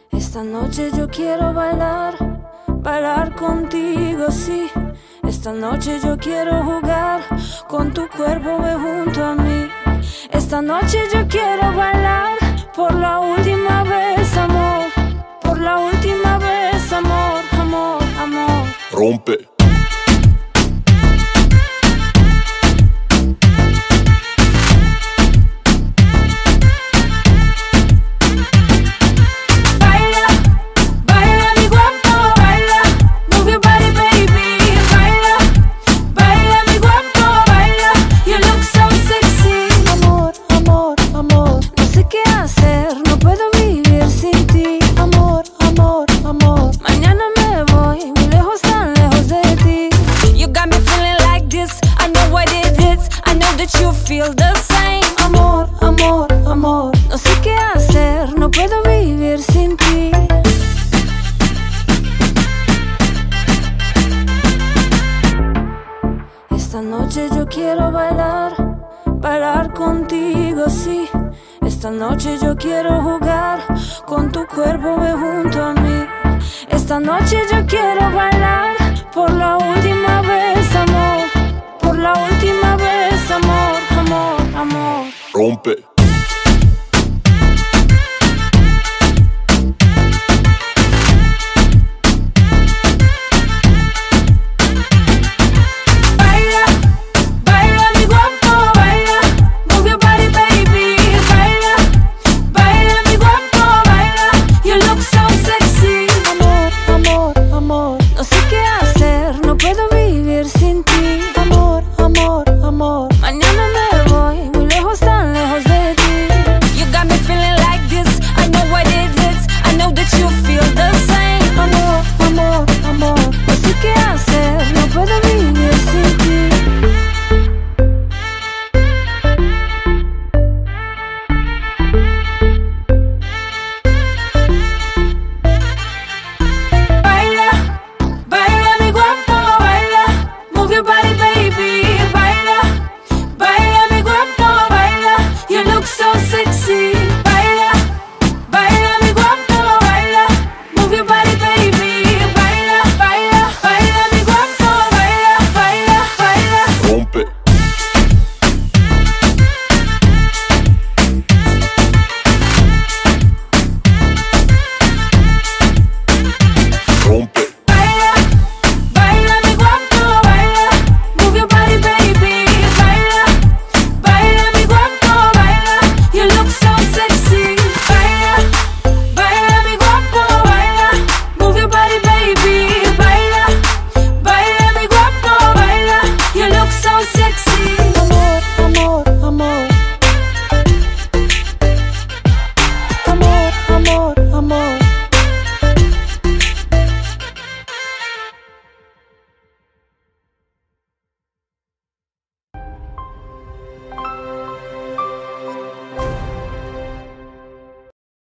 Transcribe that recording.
Esta noche yo quiero bailar, bailar contigo, sí. Esta noche yo quiero jugar con tu cuerpo, ve junto a mí. Esta noche yo quiero bailar por la última vez, amor. Por la última vez, amor, amor, amor. Rompe. You feel the same. Amor, amor, amor. No sé qué hacer, no puedo vivir sin ti. Esta noche yo quiero bailar, bailar contigo, sí. Esta noche yo quiero jugar con tu cuerpo, ve junto a mí. Esta noche yo quiero bailar por la última vez, amor. Por la última vez, amor, amor, amor. Rompe.